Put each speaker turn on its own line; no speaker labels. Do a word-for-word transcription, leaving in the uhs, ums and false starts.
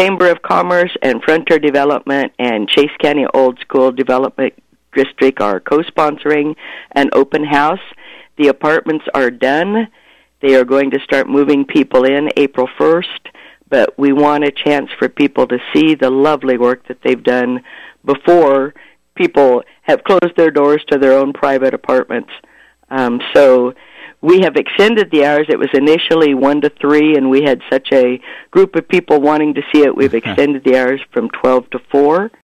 Chamber of Commerce and Frontier Development and Chase County Old School Development District are co-sponsoring an open house. The apartments are done. They are going to start moving people in April first, but we want a chance for people to see the lovely work that they've done before people have closed their doors to their own private apartments. Um, so we have extended the hours. It was initially one to three, and we had such a group of people wanting to see it. We've extended the hours from twelve to four.